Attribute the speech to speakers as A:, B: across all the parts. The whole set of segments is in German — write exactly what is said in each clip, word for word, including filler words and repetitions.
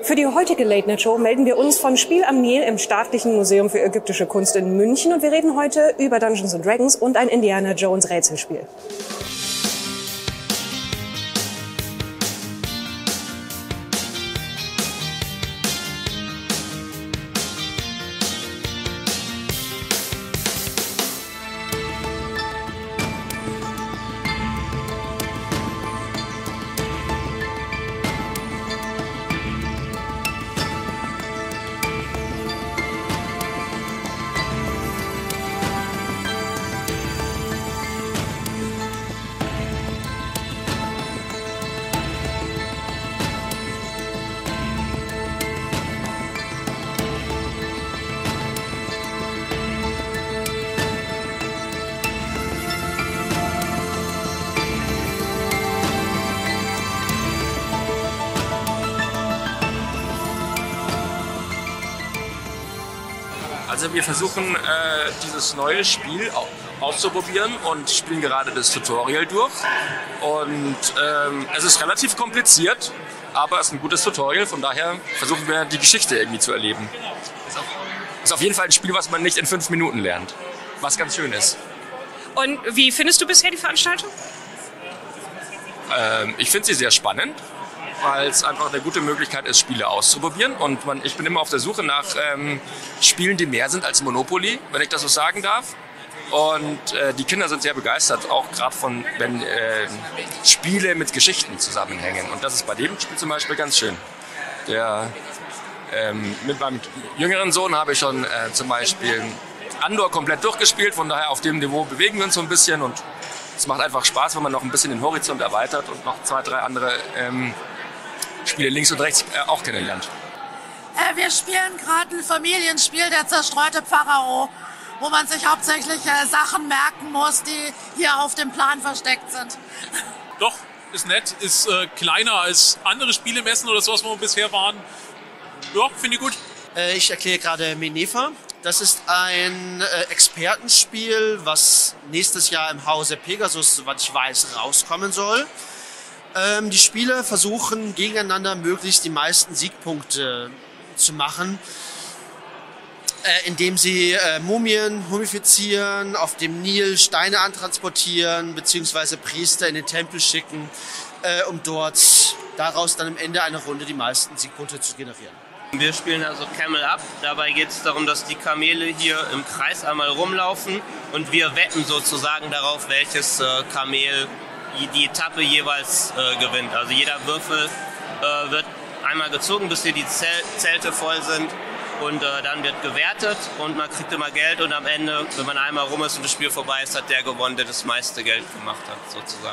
A: Für die heutige Late Night Show melden wir uns von Spiel am Nil im Staatlichen Museum für ägyptische Kunst in München und wir reden heute über Dungeons and Dragons und ein Indiana Jones Rätselspiel.
B: Also wir versuchen, äh, dieses neue Spiel auszuprobieren und spielen gerade das Tutorial durch. Und ähm, es ist relativ kompliziert, aber es ist ein gutes Tutorial. Von daher versuchen wir, die Geschichte irgendwie zu erleben. Es ist, ist auf jeden Fall ein Spiel, was man nicht in fünf Minuten lernt, was ganz schön ist.
A: Und wie findest du bisher die Veranstaltung?
B: Ähm, ich finde sie sehr spannend, weil es einfach eine gute Möglichkeit ist, Spiele auszuprobieren. Und man, ich bin immer auf der Suche nach ähm, Spielen, die mehr sind als Monopoly, wenn ich das so sagen darf. Und äh, die Kinder sind sehr begeistert, auch gerade von, wenn äh, Spiele mit Geschichten zusammenhängen. Und das ist bei dem Spiel zum Beispiel ganz schön. Der, ähm, mit meinem jüngeren Sohn habe ich schon äh, zum Beispiel Andor komplett durchgespielt. Von daher auf dem Niveau bewegen wir uns so ein bisschen. Und es macht einfach Spaß, wenn man noch ein bisschen den Horizont erweitert und noch zwei, drei andere ähm, Spiele links und rechts äh, auch kennenlernt.
C: Äh, wir spielen gerade ein Familienspiel, der zerstreute Pharao, wo man sich hauptsächlich äh, Sachen merken muss, die hier auf dem Plan versteckt sind.
D: Doch, ist nett, ist äh, kleiner als andere Spielemessen oder sowas, wo wir bisher waren. Ja, finde ich gut.
E: Äh, ich erkläre gerade Minefa. Das ist ein äh, Expertenspiel, was nächstes Jahr im Hause Pegasus, soweit ich weiß, rauskommen soll. Ähm, die Spieler versuchen gegeneinander möglichst die meisten Siegpunkte zu machen, äh, indem sie äh, Mumien mumifizieren, auf dem Nil Steine antransportieren, beziehungsweise Priester in den Tempel schicken, äh, um dort daraus dann am Ende einer Runde die meisten Siegpunkte zu generieren.
F: Wir spielen also Camel Up. Dabei geht es darum, dass die Kamele hier im Kreis einmal rumlaufen und wir wetten sozusagen darauf, welches äh, Kamel die Etappe jeweils äh, gewinnt. Also jeder Würfel äh, wird einmal gezogen, bis hier die Zel- Zelte voll sind und äh, dann wird gewertet und man kriegt immer Geld und am Ende, wenn man einmal rum ist und das Spiel vorbei ist, hat der gewonnen, der das meiste Geld gemacht hat, sozusagen.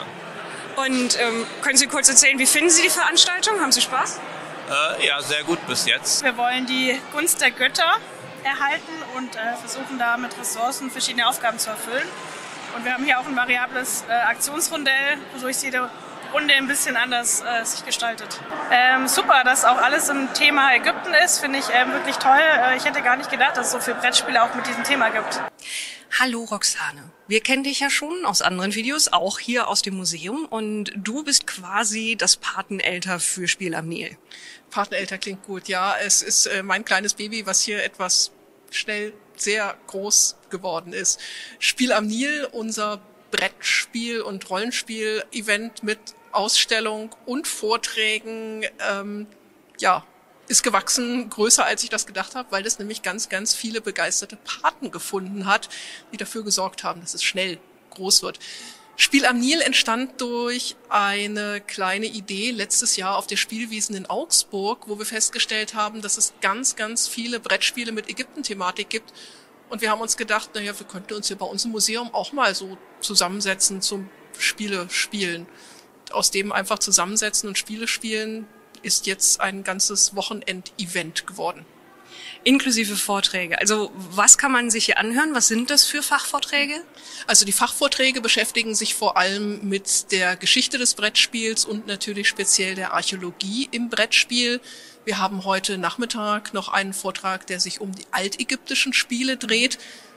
A: Und ähm, können Sie kurz erzählen, wie finden Sie die Veranstaltung? Haben Sie Spaß?
F: Äh, ja, sehr gut bis jetzt.
G: Wir wollen die Gunst der Götter erhalten und äh, versuchen da mit Ressourcen verschiedene Aufgaben zu erfüllen. Und wir haben hier auch ein variables äh, Aktionsrondell, wodurch jede Runde ein bisschen anders äh, sich gestaltet. Ähm, super, dass auch alles im Thema Ägypten ist, finde ich ähm, wirklich toll. Äh, ich hätte gar nicht gedacht, dass es so viele Brettspiele auch mit diesem Thema gibt.
A: Hallo Roxane. Wir kennen dich ja schon aus anderen Videos, auch hier aus dem Museum. Und du bist quasi das Patenelter für Spiel am Nil.
H: Patenelter klingt gut, ja. Es ist äh, mein kleines Baby, was hier etwas schnell sehr groß geworden ist. Spiel am Nil, unser Brettspiel- und Rollenspiel-Event mit Ausstellung und Vorträgen, ähm, ja, ist gewachsen, größer als ich das gedacht habe, weil es nämlich ganz, ganz viele begeisterte Paten gefunden hat, die dafür gesorgt haben, dass es schnell groß wird. Spiel am Nil entstand durch eine kleine Idee letztes Jahr auf der Spielwiesen in Augsburg, wo wir festgestellt haben, dass es ganz, ganz viele Brettspiele mit Ägypten-Thematik gibt. Und wir haben uns gedacht, naja, wir könnten uns hier bei uns im Museum auch mal so zusammensetzen zum Spiele spielen. Aus dem einfach zusammensetzen und Spiele spielen ist jetzt ein ganzes Wochenend-Event geworden.
A: Inklusive Vorträge. Also was kann man sich hier anhören? Was sind das für Fachvorträge?
H: Also die Fachvorträge beschäftigen sich vor allem mit der Geschichte des Brettspiels und natürlich speziell der Archäologie im Brettspiel. Wir haben heute Nachmittag noch einen Vortrag, der sich um die altägyptischen Spiele dreht.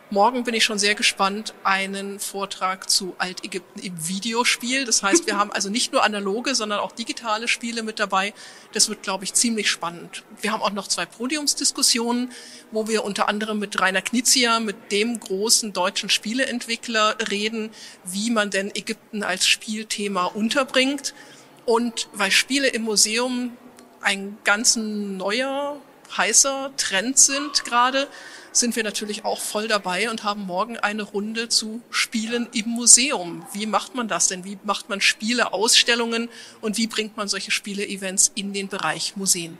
H: Morgen bin ich schon sehr gespannt, einen Vortrag zu Altägypten im Videospiel. Das heißt, wir haben also nicht nur analoge, sondern auch digitale Spiele mit dabei. Das wird, glaube ich, ziemlich spannend. Wir haben auch noch zwei Podiumsdiskussionen, wo wir unter anderem mit Rainer Knizia, mit dem großen deutschen Spieleentwickler, reden, wie man denn Ägypten als Spielthema unterbringt. Und weil Spiele im Museum ein ganz neuer, heißer Trend sind gerade, sind wir natürlich auch voll dabei und haben morgen eine Runde zu Spielen im Museum. Wie macht man das denn? Wie macht man Spiele, Ausstellungen und wie bringt man solche Spiele-Events in den Bereich Museen?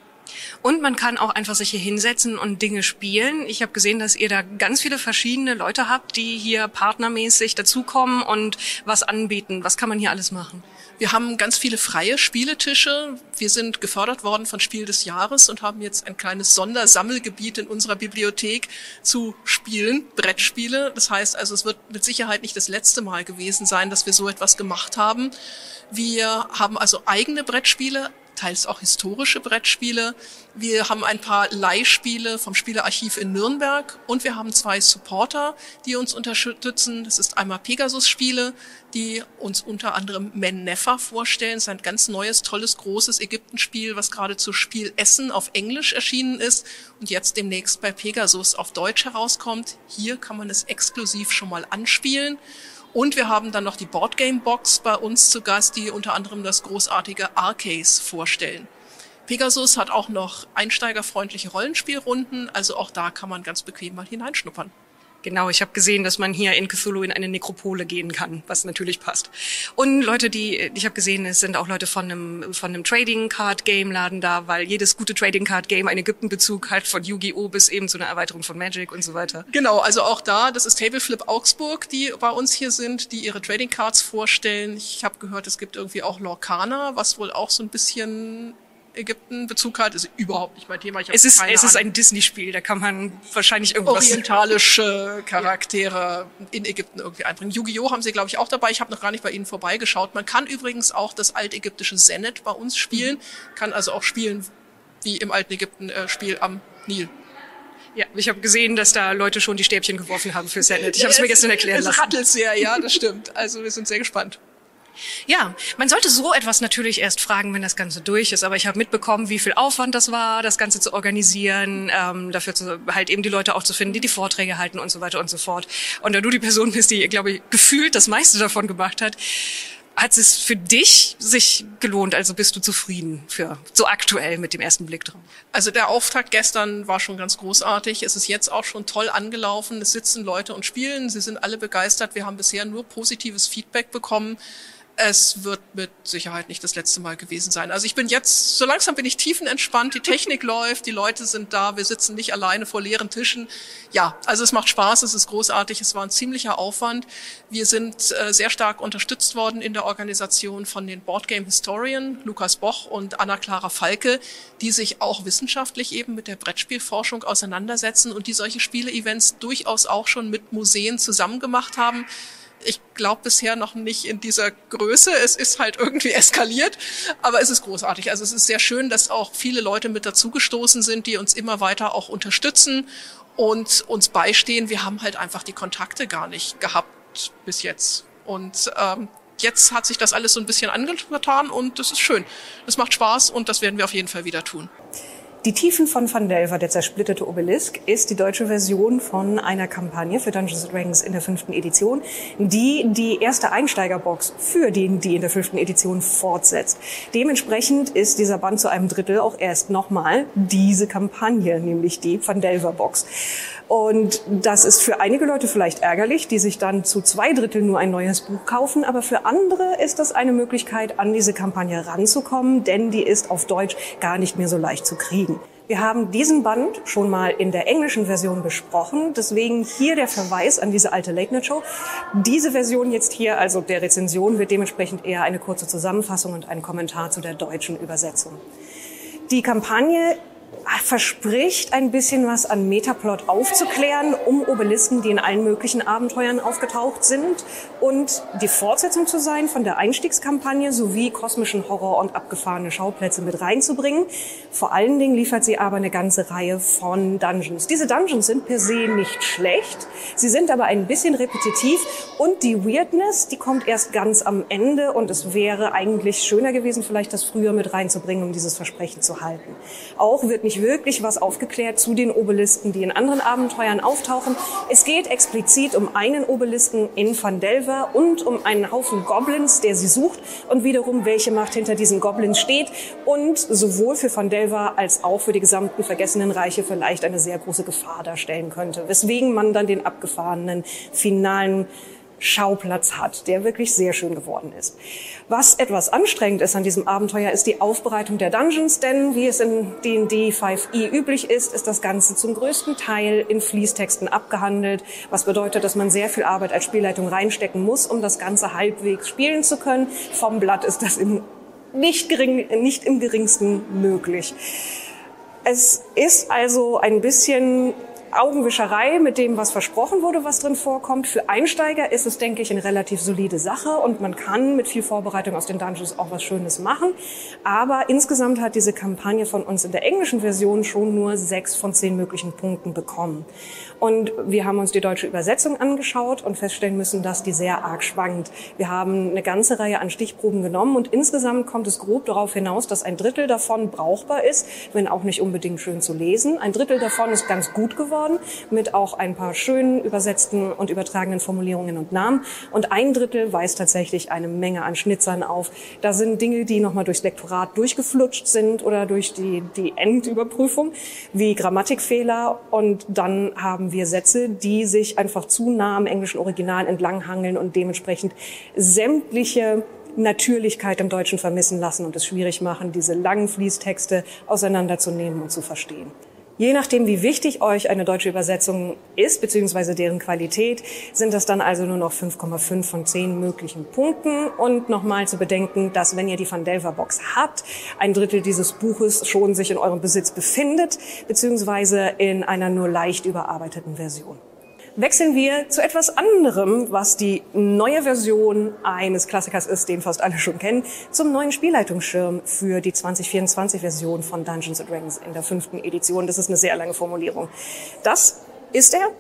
A: Und man kann auch einfach sich hier hinsetzen und Dinge spielen. Ich habe gesehen, dass ihr da ganz viele verschiedene Leute habt, die hier partnermäßig dazukommen und was anbieten. Was kann man hier alles machen?
H: Wir haben ganz viele freie Spieletische. Wir sind gefördert worden von Spiel des Jahres und haben jetzt ein kleines Sondersammelgebiet in unserer Bibliothek zu Spielen, Brettspiele. Das heißt also, es wird mit Sicherheit nicht das letzte Mal gewesen sein, dass wir so etwas gemacht haben. Wir haben also eigene Brettspiele, teils auch historische Brettspiele. Wir haben ein paar Leihspiele vom Spielearchiv in Nürnberg und wir haben zwei Supporter, die uns unterstützen. Das ist einmal Pegasus-Spiele, die uns unter anderem Men Nefer vorstellen. Das ist ein ganz neues, tolles, großes Ägyptenspiel, was gerade zu Spiel Essen auf Englisch erschienen ist und jetzt demnächst bei Pegasus auf Deutsch herauskommt. Hier kann man es exklusiv schon mal anspielen. Und wir haben dann noch die Boardgame Box bei uns zu Gast, die unter anderem das großartige Arcase vorstellen. Pegasus hat auch noch einsteigerfreundliche Rollenspielrunden, also auch da kann man ganz bequem mal hineinschnuppern.
A: Genau, ich habe gesehen, dass man hier in Cthulhu in eine Nekropole gehen kann, was natürlich passt. Und Leute, die ich habe gesehen, es sind auch Leute von einem von einem Trading Card Game Laden da, weil jedes gute Trading Card Game einen Ägypten-Bezug hat, von Yu-Gi-Oh bis eben zu einer Erweiterung von Magic und so weiter.
H: Genau, also auch da, das ist Tableflip Augsburg, die bei uns hier sind, die ihre Trading Cards vorstellen. Ich habe gehört, es gibt irgendwie auch Lorcana, was wohl auch so ein bisschen Ägypten-Bezug hat, ist überhaupt nicht mein Thema. Ich
A: es ist,
H: keine
A: es ist
H: Ahnung.
A: ein Disney-Spiel, da kann man wahrscheinlich irgendwas...
H: Orientalische Charaktere in Ägypten irgendwie einbringen. Yu-Gi-Oh! Haben sie, glaube ich, auch dabei. Ich habe noch gar nicht bei Ihnen vorbeigeschaut. Man kann übrigens auch das altägyptische Senet bei uns spielen, kann also auch spielen wie im alten Ägypten äh, Spiel am Nil.
A: Ja, ich habe gesehen, dass da Leute schon die Stäbchen geworfen haben für Senet. Ich habe es mir gestern erklären lassen.
H: Es rattelt sehr, ja, das stimmt. Also wir sind sehr gespannt.
A: Ja, man sollte so etwas natürlich erst fragen, wenn das Ganze durch ist. Aber ich habe mitbekommen, wie viel Aufwand das war, das Ganze zu organisieren, ähm, dafür zu, halt eben die Leute auch zu finden, die die Vorträge halten und so weiter und so fort. Und da du die Person bist, die, glaube ich, gefühlt das meiste davon gemacht hat, hat es für dich sich gelohnt? Also bist du zufrieden für so aktuell mit dem ersten Blick drauf?
H: Also der Auftakt gestern war schon ganz großartig. Es ist jetzt auch schon toll angelaufen. Es sitzen Leute und spielen. Sie sind alle begeistert. Wir haben bisher nur positives Feedback bekommen. Es wird mit Sicherheit nicht das letzte Mal gewesen sein. Also ich bin jetzt, so langsam bin ich tiefenentspannt, die Technik läuft, die Leute sind da, wir sitzen nicht alleine vor leeren Tischen. Ja, also es macht Spaß, es ist großartig, es war ein ziemlicher Aufwand. Wir sind äh, sehr stark unterstützt worden in der Organisation von den Boardgame Historian, Lukas Boch und Anna-Clara Falke, die sich auch wissenschaftlich eben mit der Brettspielforschung auseinandersetzen und die solche Spiele-Events durchaus auch schon mit Museen zusammen gemacht haben. Ich glaube bisher noch nicht in dieser Größe. Es ist halt irgendwie eskaliert, aber es ist großartig. Also es ist sehr schön, dass auch viele Leute mit dazugestoßen sind, die uns immer weiter auch unterstützen und uns beistehen. Wir haben halt einfach die Kontakte gar nicht gehabt bis jetzt. Und ähm, jetzt hat sich das alles so ein bisschen angetan und das ist schön. Das macht Spaß und das werden wir auf jeden Fall wieder tun.
I: Die Tiefen von Phandelver, der zersplitterte Obelisk, ist die deutsche Version von einer Kampagne für Dungeons and Dragons in der fünften Edition, die die erste Einsteigerbox für D und D in der fünften Edition fortsetzt. Dementsprechend ist dieser Band zu einem Drittel auch erst nochmal diese Kampagne, nämlich die Phandelver Box. Und das ist für einige Leute vielleicht ärgerlich, die sich dann zu zwei Dritteln nur ein neues Buch kaufen. Aber für andere ist das eine Möglichkeit, an diese Kampagne ranzukommen, denn die ist auf Deutsch gar nicht mehr so leicht zu kriegen. Wir haben diesen Band schon mal in der englischen Version besprochen. Deswegen hier der Verweis an diese alte Late Night Show. Diese Version jetzt hier, also der Rezension, wird dementsprechend eher eine kurze Zusammenfassung und ein Kommentar zu der deutschen Übersetzung. Die Kampagne verspricht ein bisschen was an Metaplot aufzuklären, um Obelisken, die in allen möglichen Abenteuern aufgetaucht sind, und die Fortsetzung zu sein von der Einstiegskampagne sowie kosmischen Horror und abgefahrene Schauplätze mit reinzubringen. Vor allen Dingen liefert sie aber eine ganze Reihe von Dungeons. Diese Dungeons sind per se nicht schlecht, sie sind aber ein bisschen repetitiv und die Weirdness, die kommt erst ganz am Ende, und es wäre eigentlich schöner gewesen, vielleicht das früher mit reinzubringen, um dieses Versprechen zu halten. Auch wird nicht wirklich was aufgeklärt zu den Obelisken, die in anderen Abenteuern auftauchen. Es geht explizit um einen Obelisken in Phandelver und um einen Haufen Goblins, der sie sucht, und wiederum, welche Macht hinter diesen Goblins steht und sowohl für Phandelver als auch für die gesamten Vergessenen Reiche vielleicht eine sehr große Gefahr darstellen könnte, weswegen man dann den abgefahrenen finalen Schauplatz hat, der wirklich sehr schön geworden ist. Was etwas anstrengend ist an diesem Abenteuer, ist die Aufbereitung der Dungeons, denn wie es in D und D fünf e üblich ist, ist das Ganze zum größten Teil in Fließtexten abgehandelt, was bedeutet, dass man sehr viel Arbeit als Spielleitung reinstecken muss, um das Ganze halbwegs spielen zu können. Vom Blatt ist das im nicht gering, nicht im geringsten möglich. Es ist also ein bisschen Augenwischerei mit dem, was versprochen wurde, was drin vorkommt. Für Einsteiger ist es, denke ich, eine relativ solide Sache, und man kann mit viel Vorbereitung aus den Dungeons auch was Schönes machen. Aber insgesamt hat diese Kampagne von uns in der englischen Version schon nur sechs von zehn möglichen Punkten bekommen. Und wir haben uns die deutsche Übersetzung angeschaut und feststellen müssen, dass die sehr arg schwankt. Wir haben eine ganze Reihe an Stichproben genommen, und insgesamt kommt es grob darauf hinaus, dass ein Drittel davon brauchbar ist, wenn auch nicht unbedingt schön zu lesen. Ein Drittel davon ist ganz gut geworden, mit auch ein paar schönen übersetzten und übertragenen Formulierungen und Namen. Und ein Drittel weist tatsächlich eine Menge an Schnitzern auf. Da sind Dinge, die nochmal durchs Lektorat durchgeflutscht sind oder durch die, die Endüberprüfung, wie Grammatikfehler. Und dann haben wir Sätze, die sich einfach zu nah am englischen Original entlanghangeln und dementsprechend sämtliche Natürlichkeit im Deutschen vermissen lassen und es schwierig machen, diese langen Fließtexte auseinanderzunehmen und zu verstehen. Je nachdem, wie wichtig euch eine deutsche Übersetzung ist, beziehungsweise deren Qualität, sind das dann also nur noch fünf Komma fünf von zehn möglichen Punkten. Und nochmal zu bedenken, dass, wenn ihr die Phandelver Box habt, ein Drittel dieses Buches schon sich in eurem Besitz befindet, beziehungsweise in einer nur leicht überarbeiteten Version. Wechseln wir zu etwas anderem, was die neue Version eines Klassikers ist, den fast alle schon kennen, zum neuen Spielleitungsschirm für die zwanzig vierundzwanzig-Version von Dungeons and Dragons in der fünften Edition. Das ist eine sehr lange Formulierung. Das ist er.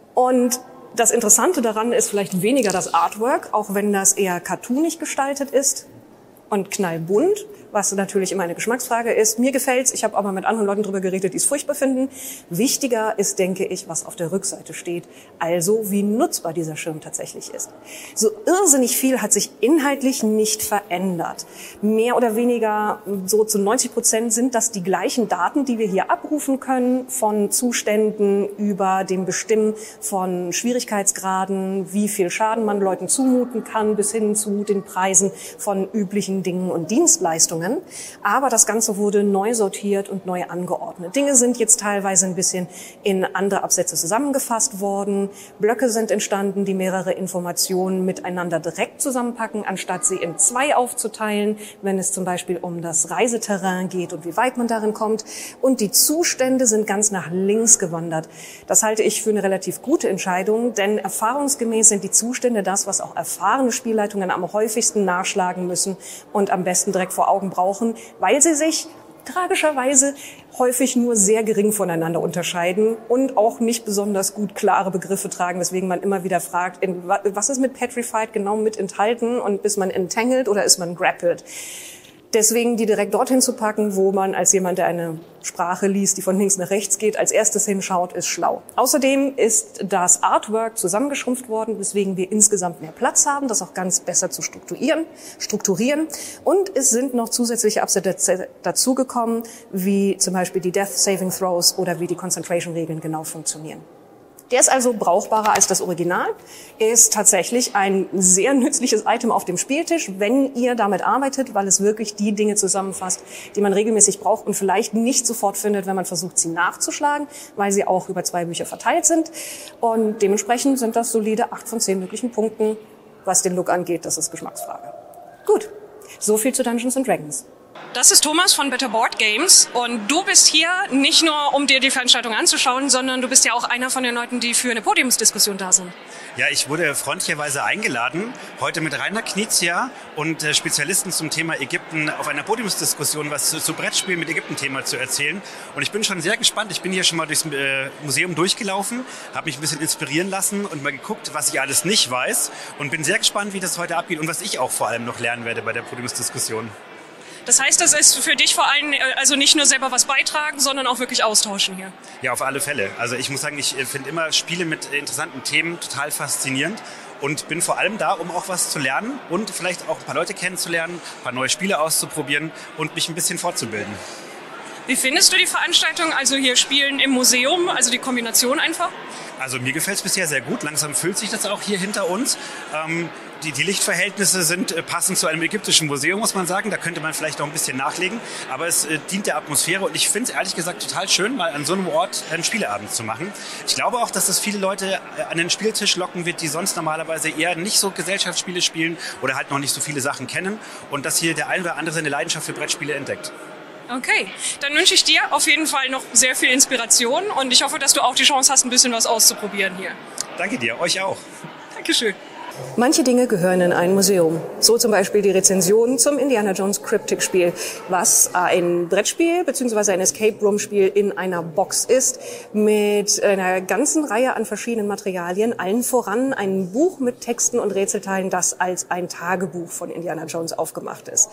I: Und das Interessante daran ist vielleicht weniger das Artwork, auch wenn das eher cartoonig gestaltet ist und knallbunt, was natürlich immer eine Geschmacksfrage ist. Mir gefällt's, ich habe aber mit anderen Leuten drüber geredet, die es furchtbar finden. Wichtiger ist, denke ich, was auf der Rückseite steht, also wie nutzbar dieser Schirm tatsächlich ist. So irrsinnig viel hat sich inhaltlich nicht verändert. Mehr oder weniger, so zu neunzig Prozent sind das die gleichen Daten, die wir hier abrufen können, von Zuständen über dem Bestimmen von Schwierigkeitsgraden, wie viel Schaden man Leuten zumuten kann, bis hin zu den Preisen von üblichen Dingen und Dienstleistungen. Aber das Ganze wurde neu sortiert und neu angeordnet. Dinge sind jetzt teilweise ein bisschen in andere Absätze zusammengefasst worden. Blöcke sind entstanden, die mehrere Informationen miteinander direkt zusammenpacken, anstatt sie in zwei aufzuteilen, wenn es zum Beispiel um das Reiseterrain geht und wie weit man darin kommt. Und die Zustände sind ganz nach links gewandert. Das halte ich für eine relativ gute Entscheidung, denn erfahrungsgemäß sind die Zustände das, was auch erfahrene Spielleitungen am häufigsten nachschlagen müssen und am besten direkt vor Augen brauchen, weil sie sich tragischerweise häufig nur sehr gering voneinander unterscheiden und auch nicht besonders gut klare Begriffe tragen, weswegen man immer wieder fragt, in, was ist mit Petrified genau mit enthalten, und ist man entangled oder ist man grappled? Deswegen die direkt dorthin zu packen, wo man als jemand, der eine Sprache liest, die von links nach rechts geht, als erstes hinschaut, ist schlau. Außerdem ist das Artwork zusammengeschrumpft worden, weswegen wir insgesamt mehr Platz haben, das auch ganz besser zu strukturieren. strukturieren. Und es sind noch zusätzliche Absätze dazugekommen, wie zum Beispiel die Death Saving Throws oder wie die Concentration-Regeln genau funktionieren. Der ist also brauchbarer als das Original. Er ist tatsächlich ein sehr nützliches Item auf dem Spieltisch, wenn ihr damit arbeitet, weil es wirklich die Dinge zusammenfasst, die man regelmäßig braucht und vielleicht nicht sofort findet, wenn man versucht, sie nachzuschlagen, weil sie auch über zwei Bücher verteilt sind. Und dementsprechend sind das solide acht von zehn möglichen Punkten. Was den Look angeht, das ist Geschmacksfrage. Gut, so viel zu Dungeons and Dragons.
A: Das ist Thomas von Better Board Games und du bist hier nicht nur, um dir die Veranstaltung anzuschauen, sondern du bist ja auch einer von den Leuten, die für eine Podiumsdiskussion da sind.
J: Ja, ich wurde freundlicherweise eingeladen, heute mit Rainer Knizia und äh, Spezialisten zum Thema Ägypten auf einer Podiumsdiskussion was zu, zu Brettspielen mit Ägypten-Thema zu erzählen. Und ich bin schon sehr gespannt. Ich bin hier schon mal durchs äh, Museum durchgelaufen, habe mich ein bisschen inspirieren lassen und mal geguckt, was ich alles nicht weiß und bin sehr gespannt, wie das heute abgeht und was ich auch vor allem noch lernen werde bei der Podiumsdiskussion.
A: Das heißt, das ist für dich vor allem also nicht nur selber was beitragen, sondern auch wirklich austauschen hier.
J: Ja, auf alle Fälle. Also ich muss sagen, ich finde immer Spiele mit interessanten Themen total faszinierend und bin vor allem da, um auch was zu lernen und vielleicht auch ein paar Leute kennenzulernen, ein paar neue Spiele auszuprobieren und mich ein bisschen fortzubilden.
A: Wie findest du die Veranstaltung, also hier Spielen im Museum, also die Kombination einfach?
J: Also mir gefällt es bisher sehr gut. Langsam füllt sich das auch hier hinter uns. Ähm, die, die Lichtverhältnisse sind äh, passend zu einem ägyptischen Museum, muss man sagen. Da könnte man vielleicht noch ein bisschen nachlegen. Aber es äh, dient der Atmosphäre und ich finde es ehrlich gesagt total schön, mal an so einem Ort einen Spieleabend zu machen. Ich glaube auch, dass das viele Leute äh, an den Spieltisch locken wird, die sonst normalerweise eher nicht so Gesellschaftsspiele spielen oder halt noch nicht so viele Sachen kennen. Und dass hier der ein oder andere seine Leidenschaft für Brettspiele entdeckt.
A: Okay, dann wünsche ich dir auf jeden Fall noch sehr viel Inspiration und ich hoffe, dass du auch die Chance hast, ein bisschen was auszuprobieren hier.
J: Danke dir, euch auch.
A: Dankeschön.
I: Manche Dinge gehören in ein Museum. So zum Beispiel die Rezension zum Indiana Jones Cryptic Spiel, was ein Brettspiel bzw. ein Escape Room Spiel in einer Box ist, mit einer ganzen Reihe an verschiedenen Materialien, allen voran ein Buch mit Texten und Rätselteilen, das als ein Tagebuch von Indiana Jones aufgemacht ist.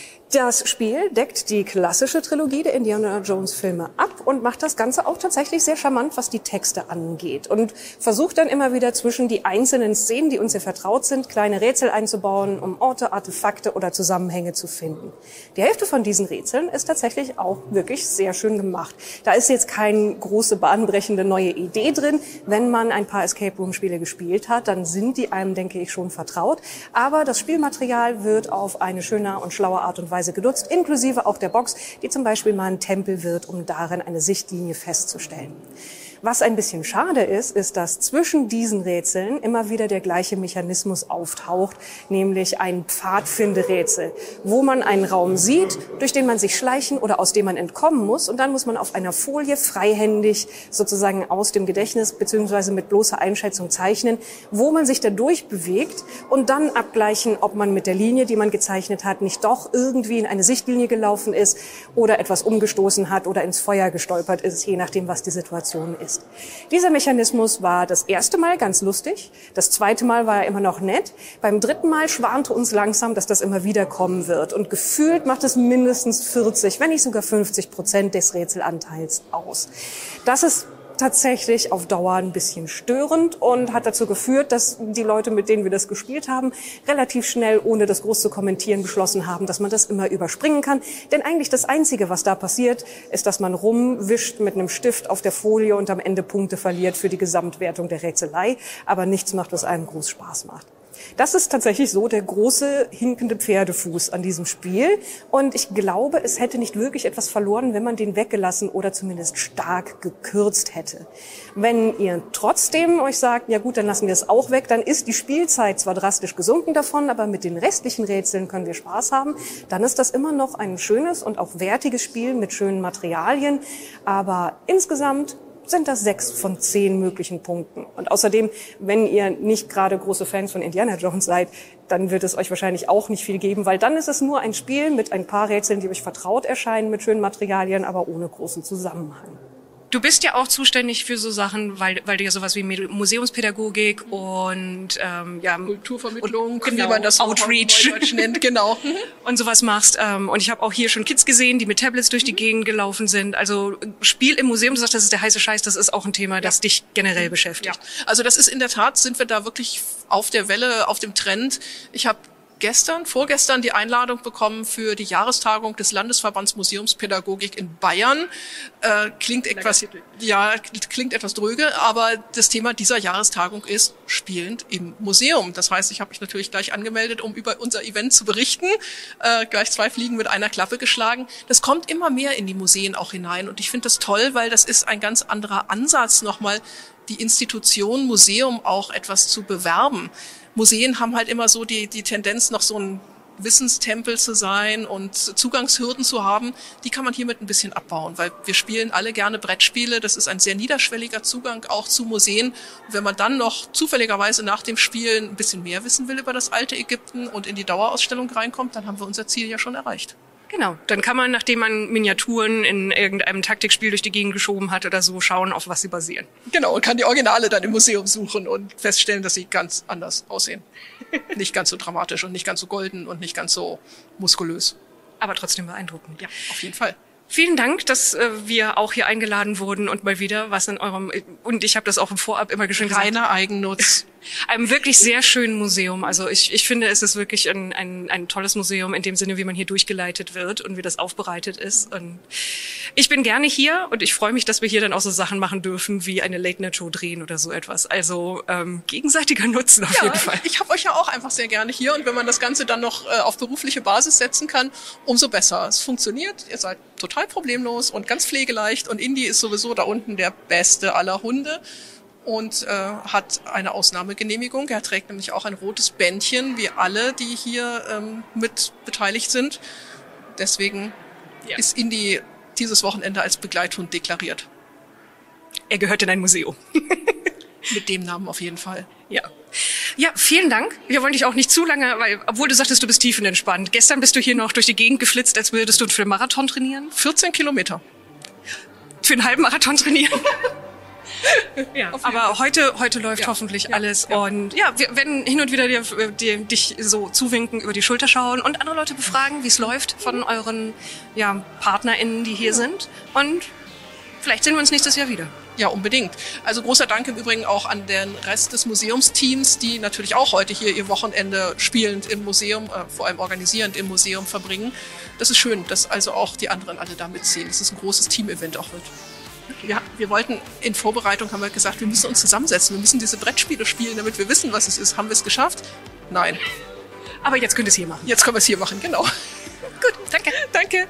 I: Das Spiel deckt die klassische Trilogie der Indiana Jones Filme ab und macht das Ganze auch tatsächlich sehr charmant, was die Texte angeht und versucht dann immer wieder zwischen die einzelnen Szenen, die uns sehr vertraut sind, kleine Rätsel einzubauen, um Orte, Artefakte oder Zusammenhänge zu finden. Die Hälfte von diesen Rätseln ist tatsächlich auch wirklich sehr schön gemacht. Da ist jetzt keine große bahnbrechende neue Idee drin. Wenn man ein paar Escape Room Spiele gespielt hat, dann sind die einem, denke ich, schon vertraut. Aber das Spielmaterial wird auf eine schöne und schlaue Art und Weise genutzt, inklusive auch der Box, die zum Beispiel mal ein Tempel wird, um darin eine Sichtlinie festzustellen. Was ein bisschen schade ist, ist, dass zwischen diesen Rätseln immer wieder der gleiche Mechanismus auftaucht, nämlich ein Pfadfinderätsel, wo man einen Raum sieht, durch den man sich schleichen oder aus dem man entkommen muss und dann muss man auf einer Folie freihändig sozusagen aus dem Gedächtnis bzw. mit bloßer Einschätzung zeichnen, wo man sich da durchbewegt und dann abgleichen, ob man mit der Linie, die man gezeichnet hat, nicht doch irgendwie in eine Sichtlinie gelaufen ist oder etwas umgestoßen hat oder ins Feuer gestolpert ist, je nachdem, was die Situation ist. Dieser Mechanismus war das erste Mal ganz lustig, das zweite Mal war er immer noch nett, beim dritten Mal schwante uns langsam, dass das immer wieder kommen wird und gefühlt macht es mindestens vierzig, wenn nicht sogar fünfzig Prozent des Rätselanteils aus. Das ist tatsächlich auf Dauer ein bisschen störend und hat dazu geführt, dass die Leute, mit denen wir das gespielt haben, relativ schnell, ohne das groß zu kommentieren, beschlossen haben, dass man das immer überspringen kann. Denn eigentlich das Einzige, was da passiert, ist, dass man rumwischt mit einem Stift auf der Folie und am Ende Punkte verliert für die Gesamtwertung der Rätselei, aber nichts macht, was einem groß Spaß macht. Das ist tatsächlich so der große hinkende Pferdefuß an diesem Spiel. Und ich glaube, es hätte nicht wirklich etwas verloren, wenn man den weggelassen oder zumindest stark gekürzt hätte. Wenn ihr trotzdem euch sagt, ja gut, dann lassen wir es auch weg, dann ist die Spielzeit zwar drastisch gesunken davon, aber mit den restlichen Rätseln können wir Spaß haben. Dann ist das immer noch ein schönes und auch wertiges Spiel mit schönen Materialien. Aber insgesamt sind das sechs von zehn möglichen Punkten. Und außerdem, wenn ihr nicht gerade große Fans von Indiana Jones seid, dann wird es euch wahrscheinlich auch nicht viel geben, weil dann ist es nur ein Spiel mit ein paar Rätseln, die euch vertraut erscheinen, mit schönen Materialien, aber ohne großen Zusammenhang.
A: Du bist ja auch zuständig für so Sachen, weil, weil du ja sowas wie Museumspädagogik und ähm, ja
H: Kulturvermittlung,
A: und, genau,
H: wie man das
A: Outreach
H: auch nennt, genau.
A: und sowas machst. Ähm, und ich habe auch hier schon Kids gesehen, die mit Tablets durch die Gegend gelaufen sind. Also Spiel im Museum, du sagst, das ist der heiße Scheiß, das ist auch ein Thema, das ja. dich generell beschäftigt.
H: Ja. Also das ist in der Tat, sind wir da wirklich auf der Welle, auf dem Trend. Ich habe gestern, vorgestern die Einladung bekommen für die Jahrestagung des Landesverbands Museumspädagogik in Bayern. Äh, klingt etwas, ja, klingt etwas dröge, aber das Thema dieser Jahrestagung ist spielend im Museum. Das heißt, ich habe mich natürlich gleich angemeldet, um über unser Event zu berichten. Äh, gleich zwei Fliegen mit einer Klappe geschlagen. Das kommt immer mehr in die Museen auch hinein und ich finde das toll, weil das ist ein ganz anderer Ansatz, nochmal die Institution Museum auch etwas zu bewerben. Museen haben halt immer so die, die Tendenz, noch so ein Wissenstempel zu sein und Zugangshürden zu haben, die kann man hiermit ein bisschen abbauen, weil wir spielen alle gerne Brettspiele. Das ist ein sehr niederschwelliger Zugang auch zu Museen. Und wenn man dann noch zufälligerweise nach dem Spielen ein bisschen mehr wissen will über das alte Ägypten und in die Dauerausstellung reinkommt, dann haben wir unser Ziel ja schon erreicht.
A: Genau, dann kann man, nachdem man Miniaturen in irgendeinem Taktikspiel durch die Gegend geschoben hat oder so, schauen, auf was sie basieren.
H: Genau, und kann die Originale dann im Museum suchen und feststellen, dass sie ganz anders aussehen. Nicht ganz so dramatisch und nicht ganz so golden und nicht ganz so muskulös.
A: Aber trotzdem beeindruckend.
H: Ja, auf jeden Fall.
A: Vielen Dank, dass äh, wir auch hier eingeladen wurden und mal wieder was in eurem, und ich habe das auch im Vorab immer schön gesagt.
H: Reiner Eigennutz.
A: Einem wirklich sehr schönen Museum. Also ich, ich finde, es ist wirklich ein, ein, ein tolles Museum in dem Sinne, wie man hier durchgeleitet wird und wie das aufbereitet ist. Und ich bin gerne hier und ich freue mich, dass wir hier dann auch so Sachen machen dürfen, wie eine Late-Night-Show drehen oder so etwas. Also ähm, gegenseitiger Nutzen auf
H: ja,
A: jeden Fall.
H: Ich habe euch ja auch einfach sehr gerne hier und wenn man das Ganze dann noch äh, auf berufliche Basis setzen kann, umso besser. Es funktioniert, ihr seid total problemlos und ganz pflegeleicht und Indy ist sowieso da unten der beste aller Hunde und äh, hat eine Ausnahmegenehmigung. Er trägt nämlich auch ein rotes Bändchen, wie alle, die hier ähm, mit beteiligt sind. Deswegen ja. ist Indy dieses Wochenende als Begleithund deklariert.
A: Er gehört in ein Museum.
H: Mit dem Namen auf jeden Fall.
A: Ja. Ja, vielen Dank. Wir wollen dich auch nicht zu lange, weil, obwohl du sagtest, du bist tiefenentspannt. Gestern bist du hier noch durch die Gegend geflitzt, als würdest du für einen Marathon trainieren.
H: vierzehn Kilometer.
A: Für einen halben Marathon trainieren. Ja, aber heute, heute läuft ja. hoffentlich ja. alles. Ja. Und ja, wir werden hin und wieder dir, dir, dich so zuwinken, über die Schulter schauen und andere Leute befragen, wie es läuft von euren ja, PartnerInnen, die hier sind. Und vielleicht sehen wir uns nächstes Jahr wieder.
H: Ja, unbedingt. Also großer Dank im Übrigen auch an den Rest des Museumsteams, die natürlich auch heute hier ihr Wochenende spielend im Museum, äh, vor allem organisierend im Museum verbringen. Das ist schön, dass also auch die anderen alle da mitziehen. Dass es ein großes Team-Event auch wird. Ja, wir wollten in Vorbereitung, haben wir gesagt, wir müssen uns zusammensetzen, wir müssen diese Brettspiele spielen, damit wir wissen, was es ist. Haben wir es geschafft? Nein.
A: Aber jetzt könnt ihr es hier machen.
H: Jetzt können wir es hier machen, genau.
A: Gut, danke.
H: Danke.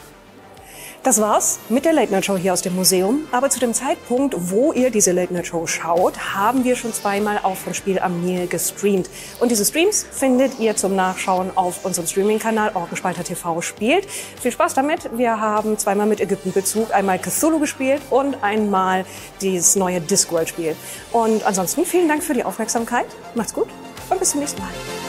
I: Das war's mit der Late Night Show hier aus dem Museum. Aber zu dem Zeitpunkt, wo ihr diese Late Night Show schaut, haben wir schon zweimal auch von Spiel am Nil gestreamt. Und diese Streams findet ihr zum Nachschauen auf unserem Streaming-Kanal Orkenspalter T V spielt. Viel Spaß damit. Wir haben zweimal mit Ägypten-Bezug, einmal Cthulhu gespielt und einmal dieses neue Discworld-Spiel. Und ansonsten vielen Dank für die Aufmerksamkeit. Macht's gut und bis zum nächsten Mal.